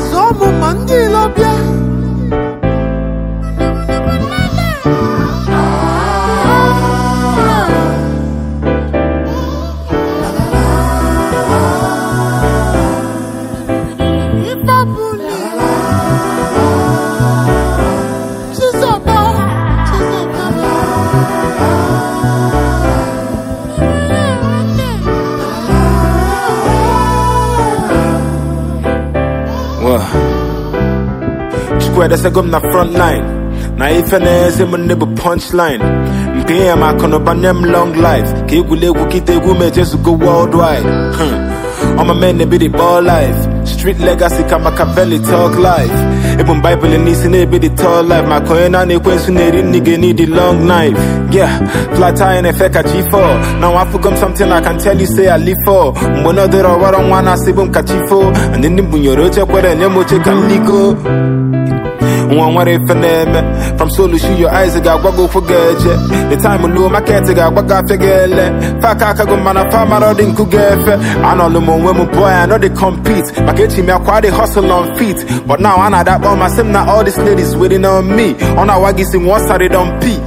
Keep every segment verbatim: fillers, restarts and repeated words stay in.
Zomu mandilo bia. Square that's a gum na front line. Na if an ass him a nibble punchline. P M I can ban them long life. Kigule wukite gume just go worldwide. I'm a man that be the ball life. Street legacy ka Machiavelli talk life. Even Bible and this and be the tall life. My coin on the question they nigga need the long knife. Yeah, flat tire and effect at G four. Now I forgot something I can tell you say I live for. One other or one one I see boom kachifo. And then the bunyoro check where the nemo check and ligo. One what if from solo shoot your eyes got go for gadget. The time will low my cat got what got figure. Fakaka go man a farmer or didn't cook I know the women boy I know they compete. My kitchen me quite they hustle on feet. But now I know that one myself now all these ladies waiting on me. On our waggy sing one side don't pee.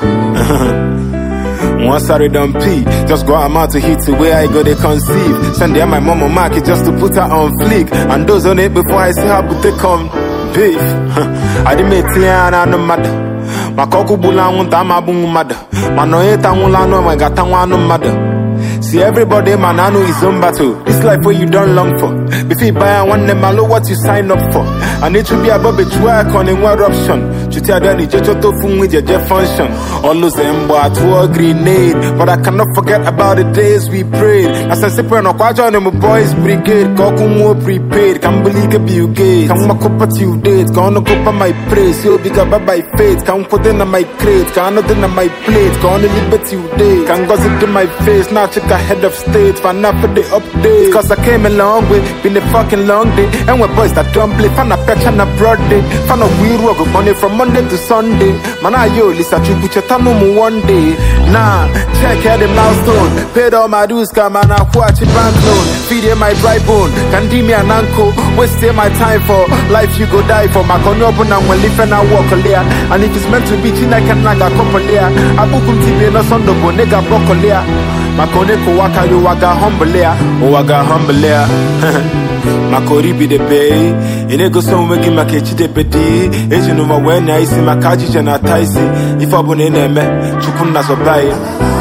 One sorry don't pee. Just go out to hit the way I go they conceive. Send them my mama market just to put her on fleek. And those on it before I see her but they come beef. I didn't make Tiana no matter. My coco bula won't am a boom mother. My no eta wula no my gata no mother. See everybody man I know is on battle. This life where you don't long for. Before you buy one them I know what you sign up for. I need to be above a track on in one option. You tell them you just to fun with your jet function. All those them boy to a grenade. But I cannot forget about the days we prayed. As I say no kwaja on my boys brigade. Koku more prepaid. Can't believe it be gay. Can't walk up at you dates. Gonna go up my praise. You'll be got by faith. Can't put in my crate. Can't not in my plate. Gonna liberty you day. Can't gossip in my face. Now check head of state, fan up for the update. Cause I came a long way, been a fucking long day. And when boys that don't play, fan a patch and a broad day. Fan a weird work of money from Monday to Sunday. Man, I yo, Lisa, you put your time on one day. Nah, check out the milestone. Paid all my dues, come man, I watch a bank loan. Feed in my dry bone, can give me an uncle. Waste my time for life, you go die for. My con open and when live and I walk a layer. And if it's meant to be, I can like a couple layer. I book him T V no son of nigga broccoli. Makone ko waka yo waga humble ya, o waga humble ya. Makori be the bay, ine go so we give makechi de bedi. Eji no ma when I see makaji jana taisi. If I bone neme, chukun na so bai.